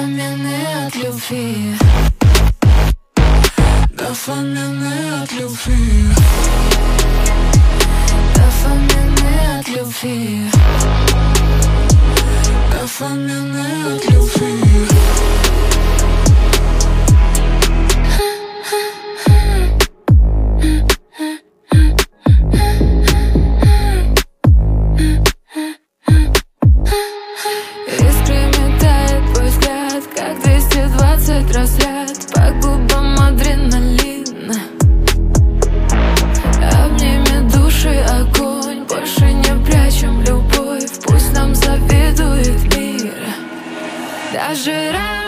Дофамины от любви. Дофамины от любви. Дофамины от любви. Дофамины от любви. Как 220 разряд по губам адреналина. Обними души огонь, больше не прячем любовь. Пусть нам завидует мир. Даже